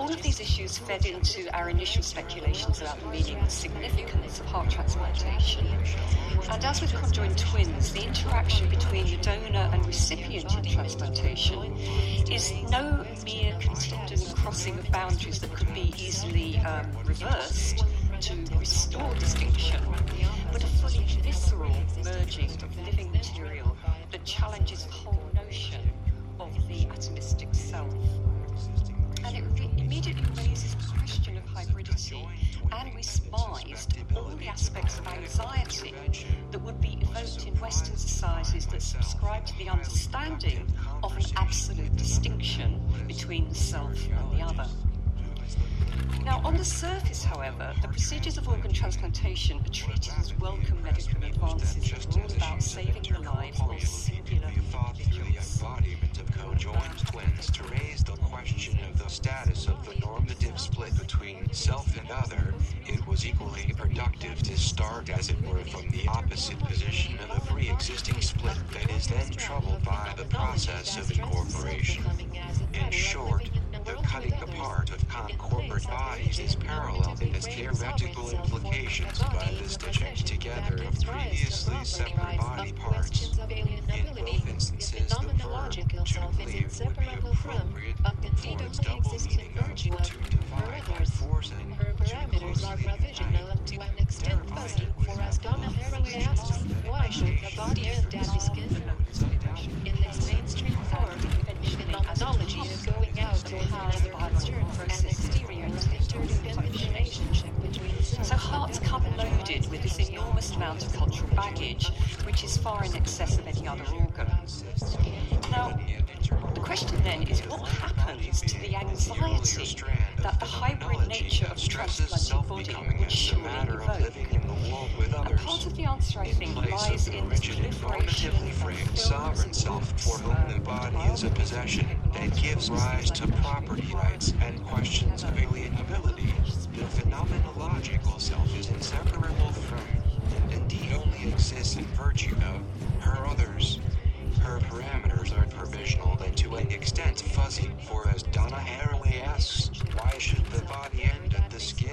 all of these issues fed into our initial speculations about the meaning and significance of heart transplantation. And as with conjoined twins, the interaction between the donor and recipient in transplantation is no mere contingent crossing of boundaries that could be easily reversed to restore distinction, but a fully visceral merging of living material that challenges the whole notion of the atomistic self. And it immediately raises the question of hybridity, and we surmised all the aspects of anxiety that would be evoked in Western societies that subscribe to the understanding of an absolute distinction between the self and the other. Now, on the surface, however, the procedures of organ transplantation are treated as welcome medical advances that are all about saving the lives of singular individuals. The embodiment of co-joined twins to raise the question of the status of the normative split between self and other, it was equally productive to start, as it were, from the opposite position of a pre-existing split that is then troubled by the process of incorporation. In short, the cutting apart of concorporate bodies is paralleled in its theoretical implications by the stitching together of previously separate body parts. In both instances, the verb to believe would be appropriate for its double meaning of to divide by forcing, to closely unite, to an extent fuzzy, for as Donna Haraway asked, why should the body end at the skin? In its mainstream form, phenomenology is going out to another concern an exterior interdependent relationship between So hearts come loaded with this enormous amount of cultural baggage, which is far in excess of any other organ. Now, the question then is what happens to the anxiety that the hybrid nature of the transplanted body would surely evoke? And part of the answer, I think, lies in the proliferation framed sovereign self for whom the body is a possession that gives rise to property rights and questions of alienability. The phenomenological self is inseparable from, and indeed only exists in virtue of, her others. Her parameters are provisional and to an extent fuzzy, for as Donna Haraway asks, why should the body end at the skin?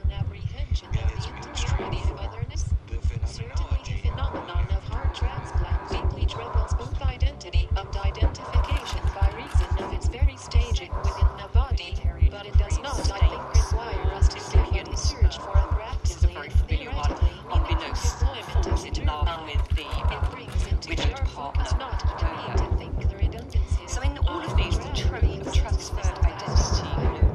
In its mainstream form, the phenomenology phenomenon of heart transplant deeply troubles both identity and identification by reason of its very staging within the body, but it does not, I think, require us to deeply search for a practically and theoretically unbeknownst deployment of in love with it brings into widowed our partner. focus not to need to think the redundancies So in all of these, the trope of transferred identity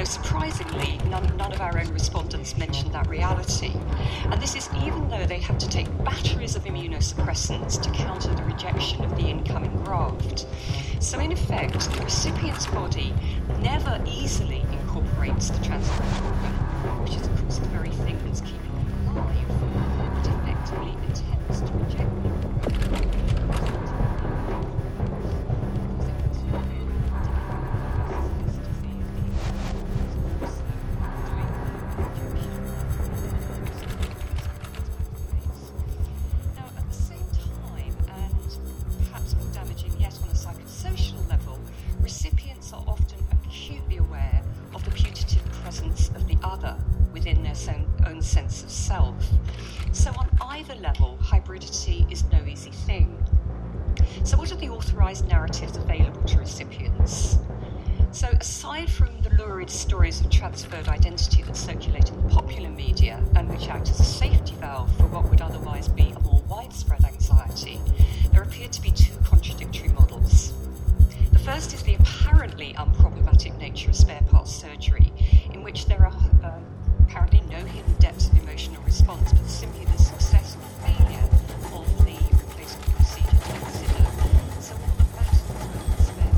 surprisingly, none of our own respondents mentioned that reality. And this is even though they had to take batteries of immunosuppressants to counter the rejection of the incoming graft. So in effect, the recipient's body never easily incorporates the transplant organ, which is of course the very thing that's keeping them alive, but effectively attempts to reject them. Own sense of self. So on either level, hybridity is no easy thing. So what are the authorised narratives available to recipients? So aside from the lurid stories of transferred identity that circulate in the popular media and which act as a safety valve for what would otherwise be a more widespread anxiety, there appear to be two contradictory models. The first is the apparently unproblematic nature of spare parts surgery, in which there are apparently no hidden depths of emotional response, but simply the success or failure of the replacement procedure to consider. So all that matters is the spare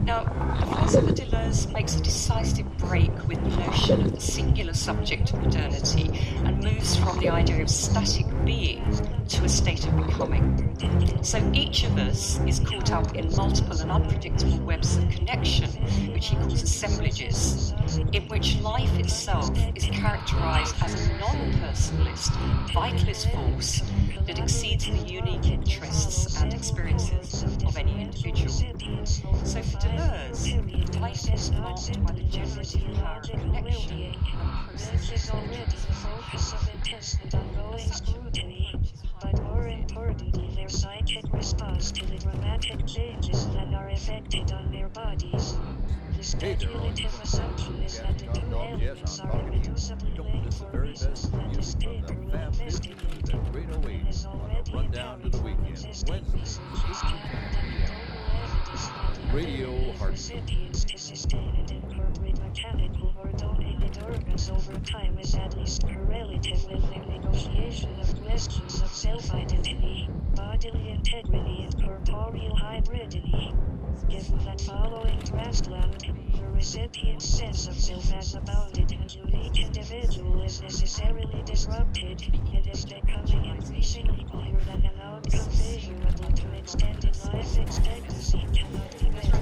Now, Philosopher Deleuze makes a decisive break with the notion of the singular subject of modernity and moves from the idea of static being to a state of becoming. So each of us is caught up in multiple and unpredictable webs of connection, which he calls assemblages, in which life itself is characterized as a non-personalist, vitalist force that exceeds the unique interests and experiences of any individual. So for Deleuze, life is marked by the generative power of connection and process of focus of intense and ongoing scrutiny, but more importantly, their psychic response to the dramatic changes that are effected on their bodies. The speculative assumption is that the two elements are irreducibly linked for reasons that this paper will investigate. It is already apparent from existing research Radio Heart. Recipients to sustain and incorporate mechanical or donated organs over time is at least correlative with the negotiation of questions of self-identity, bodily integrity, and corporeal hybridity. Given that following transplant, the recipient's sense of self as a bounded and unique individual is necessarily disrupted, it is becoming increasingly clear that an outcome favorable to extended life expectancy cannot be met.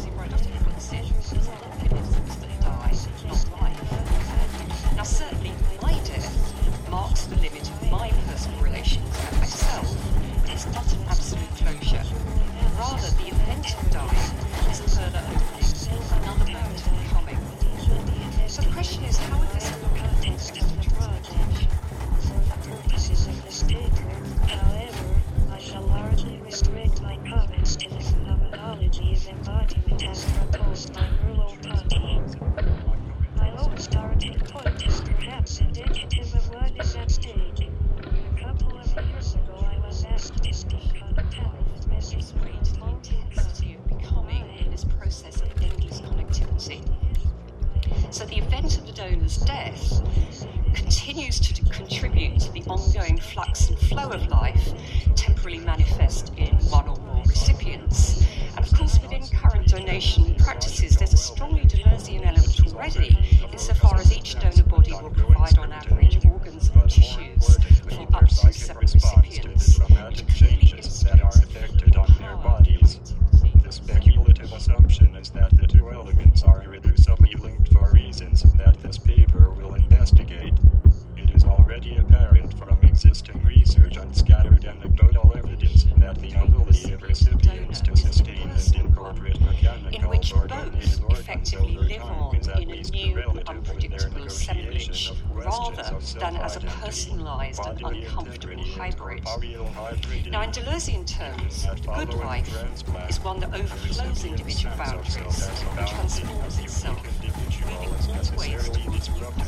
Now certainly my death marks the limit of my personal relations with myself. It's not an absolute closure. Rather, the event of dying is a further opening, another moment of becoming. So the question is, how would this look in the context of the project? For the purposes of this paper, however, I shall largely restrict my comments to the phenomenology of embodiment as proposed by Merleau-Ponty. My own starting point is perhaps indicative of what is at stake. A couple of years ago, I was asked to speak on a panel with Mrs. Great the intensity of becoming in this process of endless connectivity. So the event of the donor's death continues to contribute to the ongoing flux and flow of life, temporally manifest in one or more recipients. And of course, within current donation practices, there's a strongly Deleuzian element already, insofar as each donor body will provide on average organs and tissues for up to 7 recipients, which clearly that are affected on their bodies. The speculative assumption is that the two elements are irreducibly linked for reasons that this paper will investigate. It is already apparent from existing research and scattered anecdotal evidence that the ability of recipients to sustain and incorporate mechanical in which or both donated organs effectively over live time on is at in a least new, correlative with their unpredictable negotiation assemblage, of questions rather of than as a self-identity, personalized and bodily uncomfortable integrity, and hybrid. corporeal hybridity. Now, in Deleuzian terms, the good life is one that overflows individual boundaries and transforms itself, moving always towards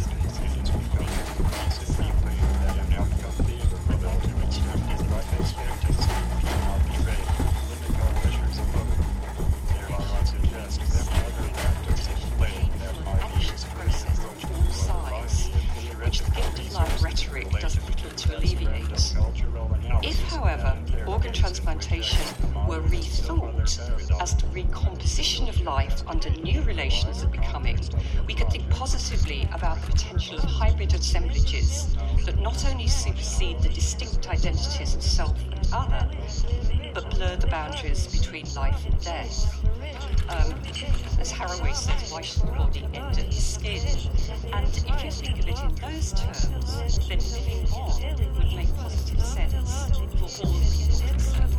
anxious process on all sides, which the gift of love rhetoric does little to alleviate. If, however, organ transplantation were rethought as the recomposition of life under new relations of becoming, we could think positively about the potential of hybrid assemblages that not only supersede the distinct identities of self and other, but blur the boundaries between life and death. As Haraway says, why should the body end at the skin? And if you think of it in those terms, then living on would make positive sense for all people concerned.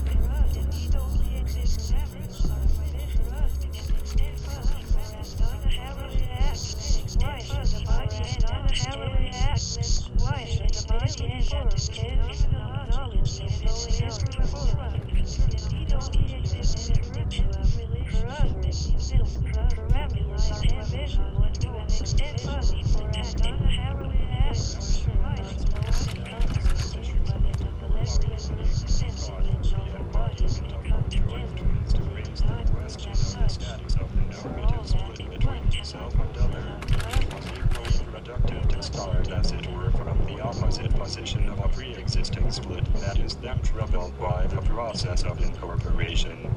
Why should the body end at the skin? Knowledge of this is to the forefront. Indeed, only exists in virtue of relation to others. Self-paralyzed ambition would to an extent fuzzy for as Donna Haraway asks. Why should no one come to the skin, but in the celestial sense in which all the bodies become together? God works as such. For all that in point Self and other was equally productive to start, as it were, from the opposite position of a pre-existing split that is then troubled by the process of incorporation.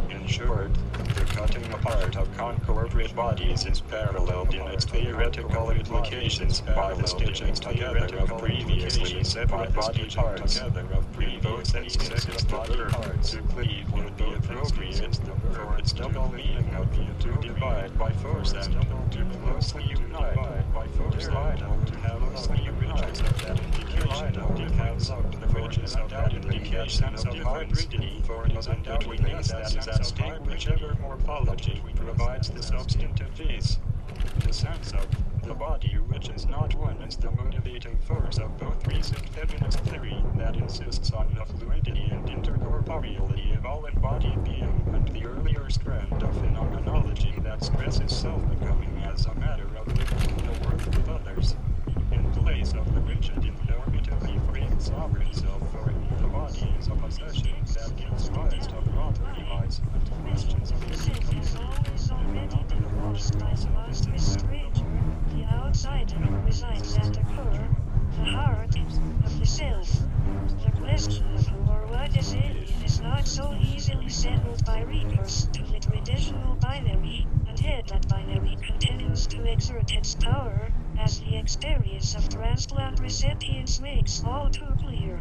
In short, the cutting apart of concorporate bodies is paralleled in its theoretical implications by the stitching together of previously separate body parts. In both senses, the verb to cleave would be appropriate for its double meaning of to divide by force and to closely unite. Divide to have closely ridges of that indication of defense of the ridges of that indication of hybridity, for it is in between these that is at stake whichever morphology provides the substantive piece. The sense of the body which is not one is the motivating force of both recent feminist theory that insists on the fluidity and intercorporeality of all embodied being, and the earlier strand of phenomenology that stresses self-becoming as a matter of living the worth of others, in place of the rigid and normatively framed sovereign self, for the body is a possession that gives rise to property rights and to questions of The self is always already demolished by the monstrous stranger, the outsider who resides at the core, the heart, of the self. The question of who or what is alien is not so easily settled by recourse to the traditional binary, until that binary continues to exert its power, as the experience of transplant recipients makes all too clear.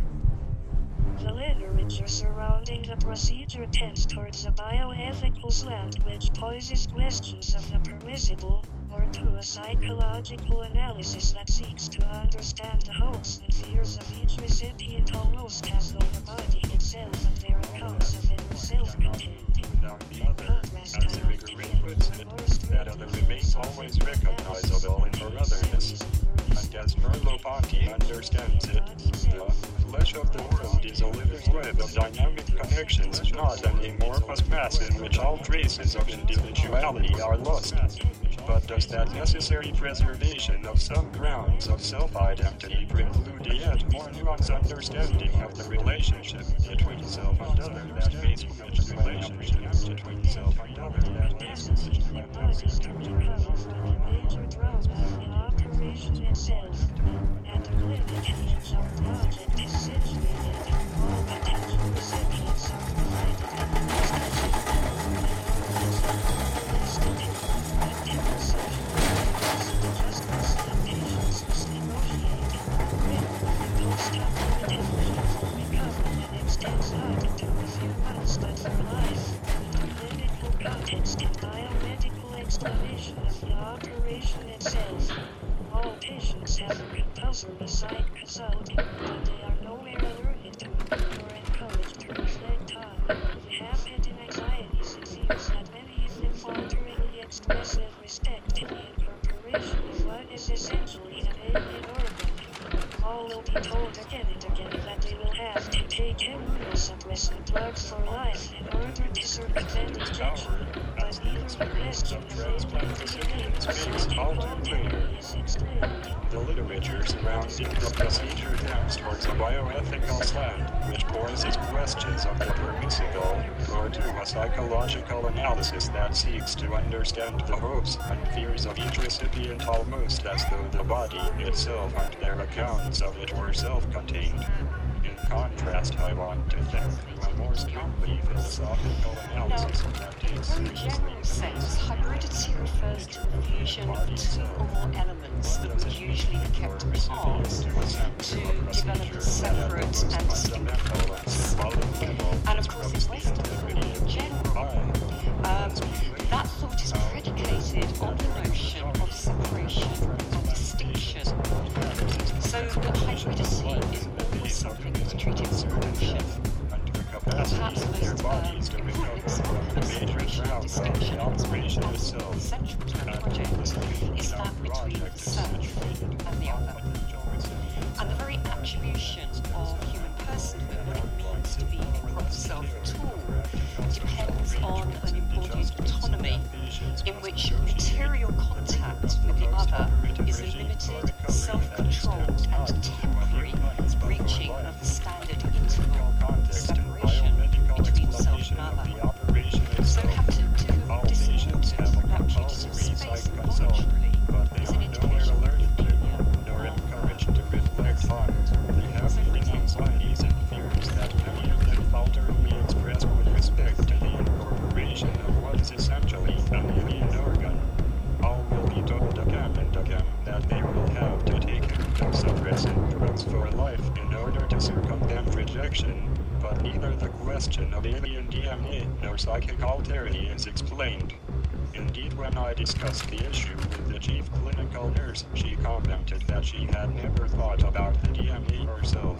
The literature surrounding the procedure tends towards a bioethical slant which poses questions of the permissible, or to a psychological analysis that seeks to understand the hopes and fears of each recipient almost as though the body itself and their accounts of it were self-contained. without the other, as Irigaray puts it, that other remains always recognizable in her otherness. And as Merleau-Ponty understands it, the flesh of the world is a living web of dynamic connections, not an amorphous mass in which all traces of individuality are lost. But does that necessary preservation of some grounds of self-identity preclude a yet more nuanced understanding of the relationship between self and other that makes which relationship between self and other that makes which Major drama in operation itself, and the limitations of project is situated. All potential recipients are provided context and biomedical explanation of the operation itself. All patients have a compulsory psych consult, but they are nowhere alerted to or encouraged to reflect on the half-hidden anxieties and fears that many of them falteringly express with respect to the incorporation of what is essentially an alien organ. All will be told again and again that they will have to take immunosuppressant drugs for life in order to circumvent injection, but neither the question of is explained. The literature surrounding the procedure tends towards a bioethical slant, which poses questions of the permissible, or to a psychological analysis that seeks to understand the hopes and fears of each recipient almost as though the body itself and their accounts of it were self-contained. In contrast, I want to think a more strictly philosophical analysis that takes In a general sense, hybridity refers to the fusion of two or more elements that would usually be kept apart to develop separate and distinct products. And of course, in Western thought in general, that thought is predicated on the notion of separation and distinction. So that hybridity is always something that's treated as a function. Perhaps the most important example of separation and distinction central to the project is that between the self and the other. And the very attribution of human personhood, what it means to be a proper self at all, depends on an embodied autonomy in which material contact with the other is a limited, self-controlled and temporary reaching of the standard interval of separation between self and other. So having to distinct that treated in space voluntarily is an indication of nor encouraged to reflect on the habit anxieties and fears that many of them falteringly express with respect to the incorporation alien DNA, no psychic alterity is explained. Indeed, when I discussed the issue with the chief clinical nurse, she commented that she had never thought about the DNA herself.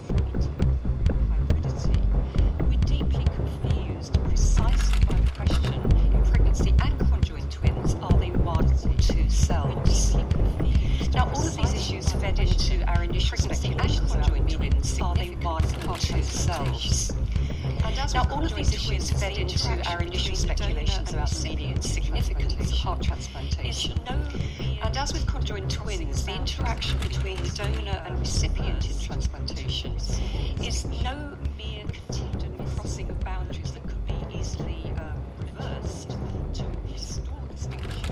We're deeply confused precisely by the question, in pregnancy and conjoined twins, are they one or two cells? Now, all of these issues fed into our initial speculations about twins, are they one or two cells? Now, all of these issues fed into our initial speculations about the meaning and significance of heart transplantation. And as with conjoined twins, the interaction between the donor and recipient in transplantation is no mere contingent crossing of boundaries that could be easily reversed to restore distinction.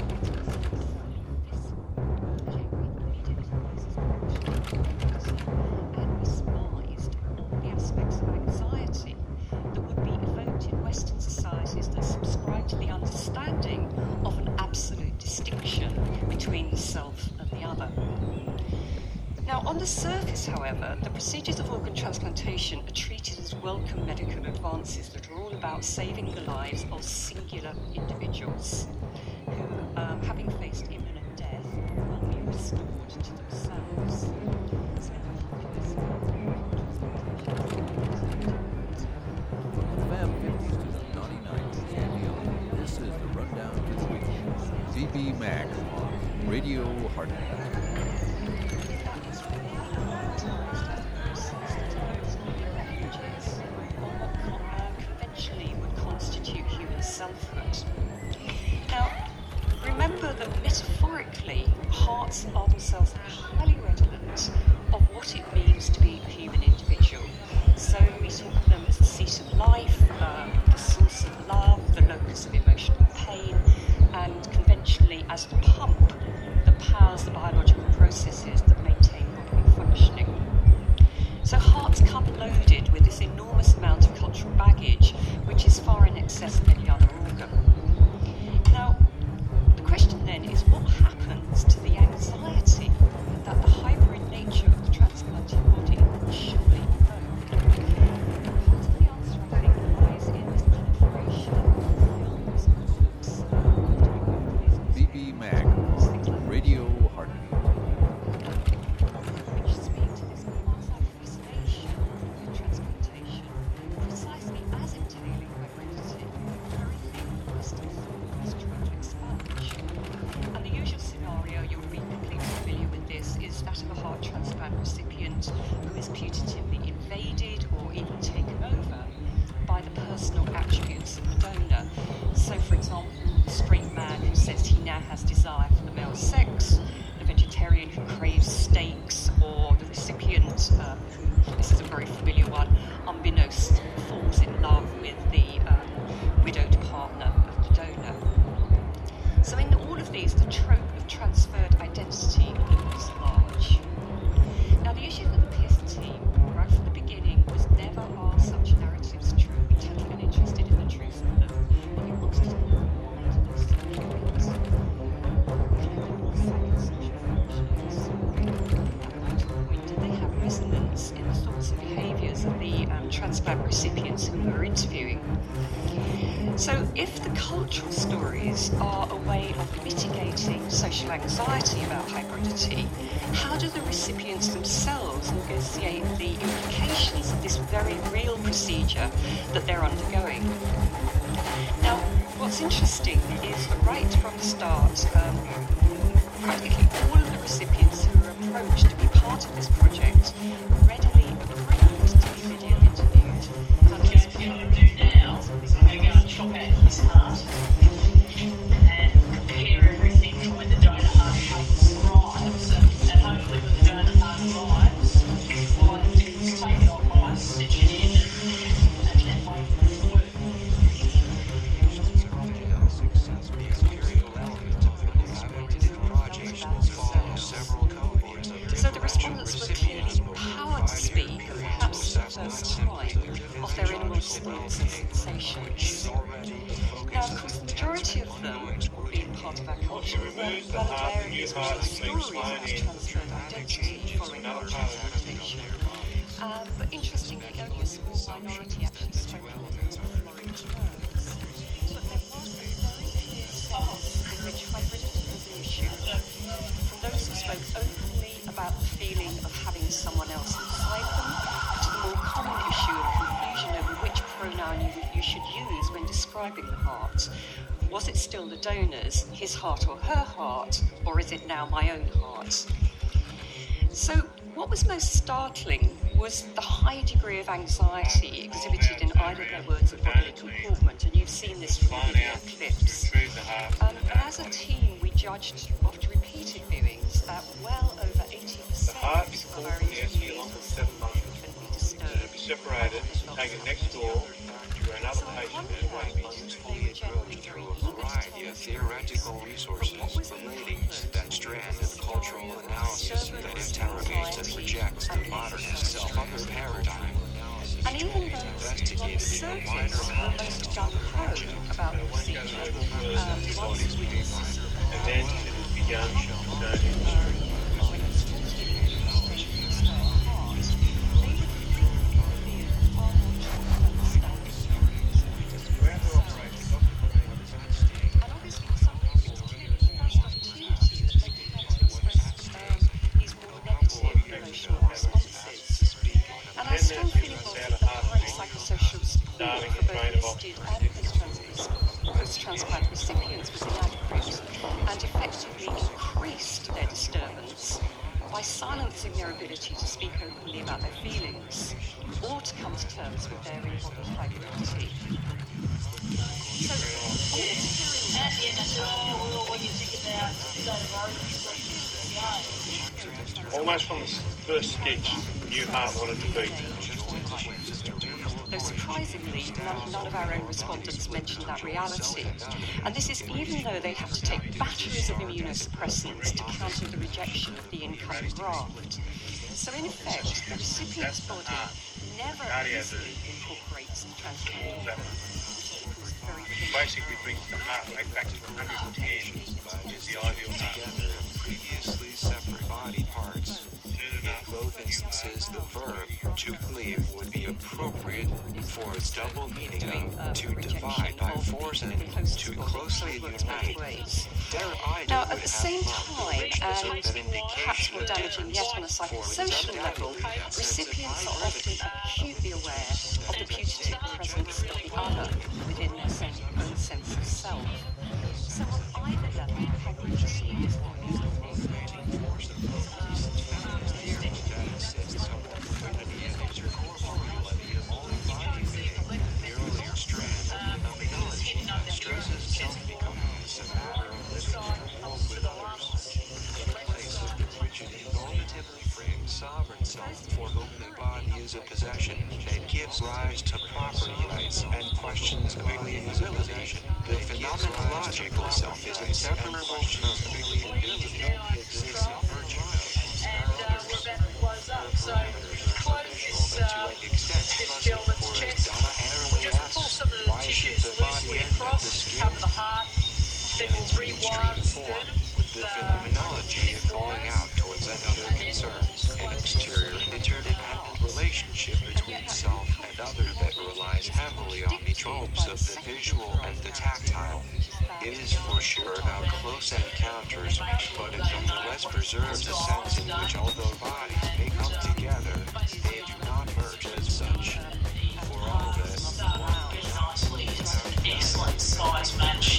And despised all the aspects of anxiety that would be evoked in Western societies that subscribe to the understanding of an absolute distinction between the self and the other. Now, on the surface, however, the procedures of organ transplantation are treated as welcome medical advances that are all about saving the lives of singular individuals who, having faced imminent death, will be restored to themselves. Fab 50s to 99. This is the Rundown this week. BB Mac on Radio Heartbeat. Conventionally would constitute human selfhood. Now, remember that metaphorically, hearts are themselves highly redolent of what it means to be a human individual. So we talk of them as the seat of life, the source of love, the locus of emotional pain, and conventionally as the pump that powers the biological processes that maintain bodily functioning. So hearts come loaded with this enormous amount of cultural baggage, which is far in excess of any other organ. Now, the question then is, what happens to the anxiety that the hybrid nature of the transplanted body surely evoked? Part of the answer, I think, lies in this proliferation of films and books. BB Mac on Radio Heartbeat. Which speak to this quasi-fascination with transplantation, precisely as entailing hybridity, the very thing Western thought was trying to expunge. And the usual scenario, you'll be completely familiar with this, is that of a heart transplant recipient who is putatively invaded or even taken over by the personal attributes of the donor. So, for example, the straight man who says he now has desire for the male sex, the vegetarian who craves steaks, or the recipient who, this is a very familiar one, unbeknownst falls in love with the widowed partner of the donor. So in all of these, the trope of transferred identity looms large. Now, the issue that the PS team, right from the beginning, was never are such narratives true. We're totally uninterested in the truth of them. But we wanted to know what made those stories. At what point did they have resonance in the thoughts and behaviours of the transplant recipients who we were interviewing? So if the cultural stories are a way of mitigating social anxiety about hybridity, how do the recipients themselves negotiate the implications of this very real procedure that they're undergoing? Now, what's interesting is that right from the start, practically all of the recipients who were approached to be part of this project readily agreed to be video interviewed. Chop out his heart and compare everything from when the donor heart arrives, and hopefully when the donor heart arrives, all I have to do is take it off ice, stitch it in, and then wait for it to work. The imperial element of the collaborative project will follow several cohorts of So the respondents were clearly empowered to speak, perhaps for the first time, of their inmost thoughts and sensations. Now, of course, the majority of them, being part of our culture, were well aware of these stories about transferred identity following heart transplantation. But interestingly, only a small minority actually spoke of them. in which hybridity was an issue, from those who spoke openly about the feeling of having someone else inside them, to the more common issue of confusion over which pronoun you should use when describing the heart. Was it still the donor's, his heart or her heart, or is it now my own heart? So, what was most startling was the high degree of anxiety exhibited in either their words of bodily comportment, and you've seen this from the video clips. And as a team, we judged after repeated viewings that well over 80% of our interviews were significantly disturbed. To be separated, taken next door to another patient and waiting. Through a variety of theoretical resources relating to that strand of cultural analysis that interrogates and rejects the modernist self-other paradigm. And even though non-surgeons were most gung-ho about the procedure, once we And then it has begun concerning transplant recipients was inadequate and effectively increased their disturbance by silencing their ability to speak openly about their feelings or to come to terms with their embodied hybridity. almost from the first sketch, you heart wanted to beat. Though surprisingly, none of our own respondents mentioned that reality. And this is even though they have to take batteries of immunosuppressants to counter the rejection of the incoming graft. So in effect, the recipient's body never easily incorporates the transplant. Basically brings the heart rate back to 110, which is the ideal heart. Previously separate body parts. In both instances, the verb to cleave would be appropriate for its double meaning of to divide by force and to closely unite. Now, at the same time, and perhaps more damaging yet on a psychosocial level, recipients are often acutely aware of the putative presence of the other within their own sense of self. So on either level, hybridity is sovereign self for whom the body is a possession that gives rise to property rights and questions quickly in his possession. The phenomenological self is inseparable from this gentleman's chest. We'll just pull some of the tissues loosely across, cover the heart, then we'll rewire the sternum with the phenomenology of going out towards another concerns an exterior interdependent relationship between self and other that relies heavily on the tropes of the visual and the tactile. It is for sure about close encounters, but it nonetheless preserves a sense in which although bodies may come together, they do not merge as such. For all this, nicely. It's an excellent size match.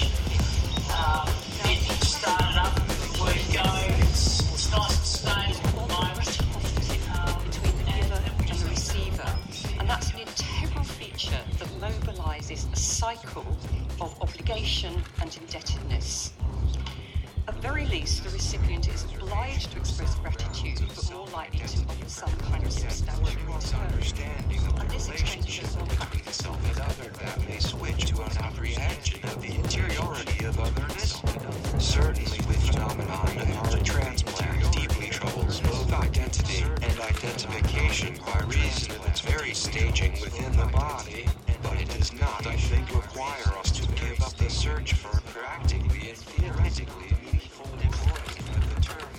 It started up, where you go, it's nice and stable at the moment. Between the giver and the receiver, and that's an integral feature that mobilises a cycle of obligation and indebtedness. At the very least, the recipient is obliged to express gratitude, but more likely to offer some kind of substantial understanding of the relationship between self and other that may switch to an apprehension of the interiority of otherness. Certainly the phenomenon of heart transplant deeply troubles both identity and identification by reason of its very staging within the body, but it does not, I think, require us to give up the search for practically and theoretically meaningful employment of the term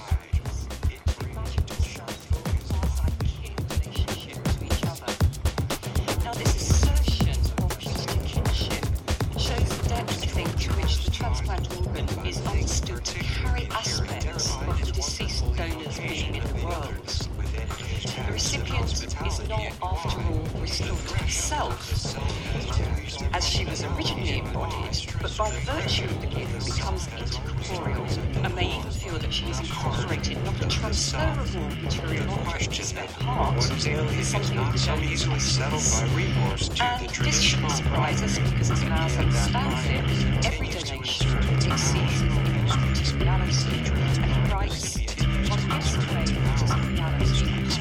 relationship to each other. Now, this assertion of putative kinship to which the transplant organ is understood to carry aspects of the deceased donor's being in the world. The recipient is not, after all, restored to herself, as she was originally embodied, but by virtue of the gift becomes incorporeal and may even feel that she is incorporated, not a transfer of raw material objects, their heart, something of the donor settled by remorse to and the this shouldn't surprise us because, as Mars understands it, every donation exceeds its materiality and writes, one gives away what is reality and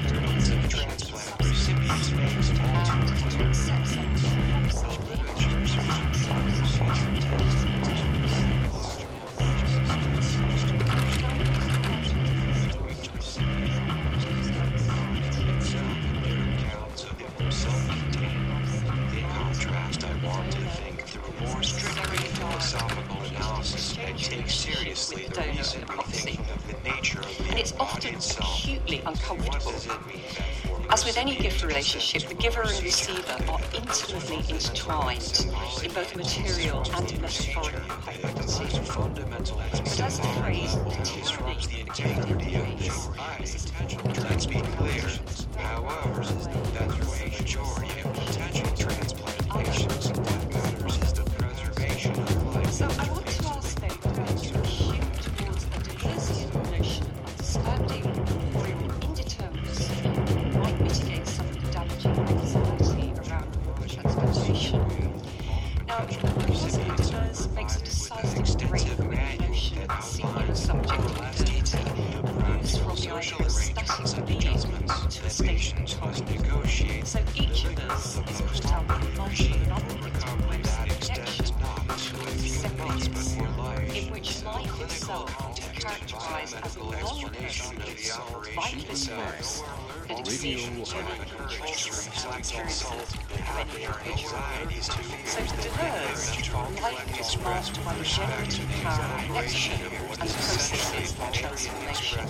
accepts and it's often acutely uncomfortable. As with any gift relationship, the giver and receiver are intimately intertwined in both material and metaphorical property. But as the phrase integrity let's be clear, however, that for a majority of potential transplantations, what matters is the preservation of life. So I want to ask then, acute towards a Deleuzian notion of understanding corporeal indeterminacy might mitigate some of the damaging anxiety around organ transplantation. Now, Deleuze makes a decisive break with the notion of the senior subject of modernity, moves from the idea of static being to a state of autonomy. So each of us is put out with multiple and unpredictable ways of connection to semblance, in which life itself is characterized as a non-personal, vitally force that exists only controls our experiences of any individual. So to Deleuze, life is marked by the generative power of connection and processes of transformation.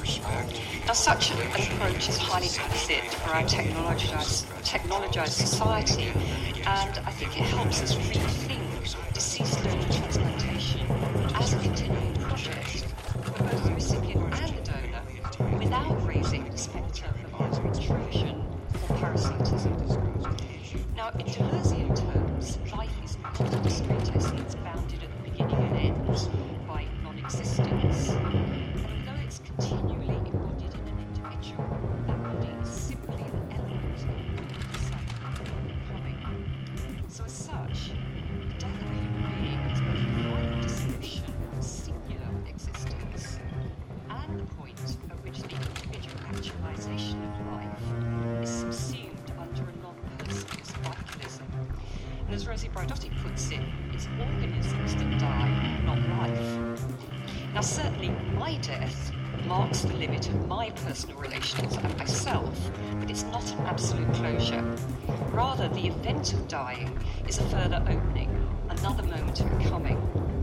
Now, such an approach is highly requisite for our technologized society, and I think it helps us rethink deceased donor transplantation as a continuing project for both the recipient and the donor, without raising the spectre of either intrusion or parasitism. Now, in Deleuzian terms, life is not a discrete essence bounded at the beginning and end by non-existence. And although it's continually embodied in an individual, that body is simply an element of the cycle of becoming. So as such, the death of a human being is both a final description of singular existence and the point at which the individual actualization of life is subsumed under a non-personalist vitalism. And as Rosie Braidotti puts it, it's organisms that die, not life. Now, certainly my death marks the limit of my personal relations and myself, but it's not an absolute closure. Rather, the event of dying is a further opening, another moment of becoming.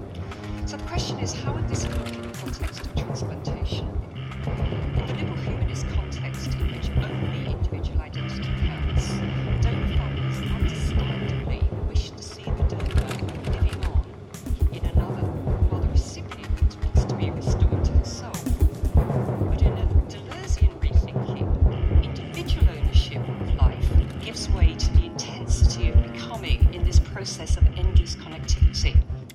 So the question is, how would this look in the context of transplantation? In the liberal humanist context, in which only individual identity counts, donor families understandably wish to see the donor living on in another, while the recipient wants to be restored to herself. But in a Deleuzian rethinking, individual ownership of life gives way to the intensity of becoming in this process of endless connectivity.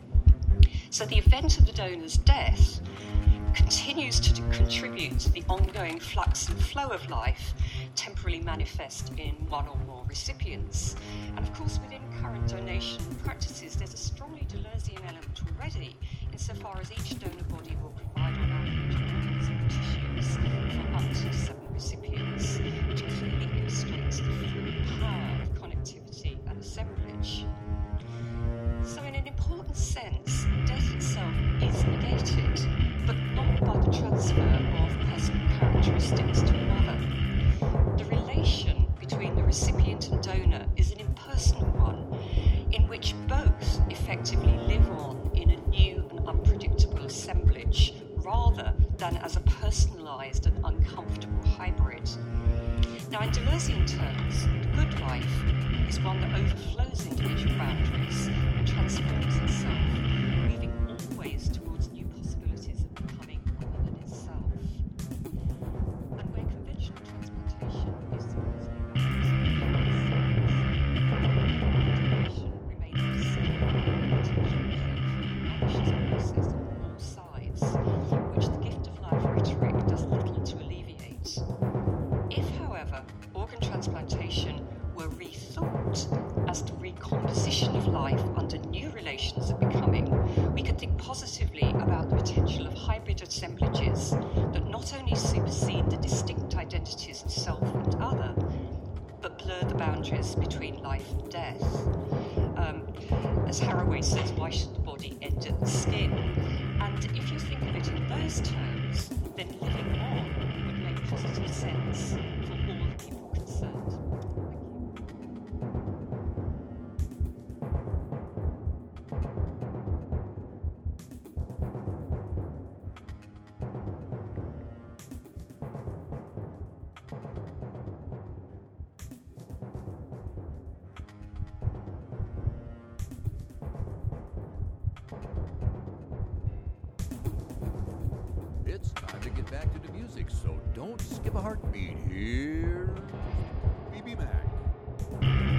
So the event of the donor's death continues to contribute to the ongoing flux and flow of life, temporally manifest in one or more recipients. And of course, within current donation practices, there's a strongly Deleuzian element already, insofar as each donor body will provide on average organs and tissues for up to 7 recipients, which clearly illustrates the fluid power of connectivity and assemblage. So in an important sense, death itself is negated, but not by the transfer of personal characteristics to another. The relation between the recipient and donor is an impersonal one, in which both effectively live on in a new and unpredictable assemblage, rather than as a personalised and uncomfortable hybrid. Now, in Deleuzian terms, the good life is one that overflows individual boundaries and transforms itself, voices on all sides, which the gift of life rhetoric does little to alleviate. If, however, organ transplantation were rethought as the recomposition of life under new relations of becoming, we could think positively about the potential of hybrid assemblages that not only supersede the distinct identities of self and other, but blur the boundaries between life and death. As Haraway says, why should the body end at the skin? And if you think of it in those terms, then living on would make positive sense for all the people concerned. It's time to get back to the music, so don't skip a heartbeat. Here's BB Mac.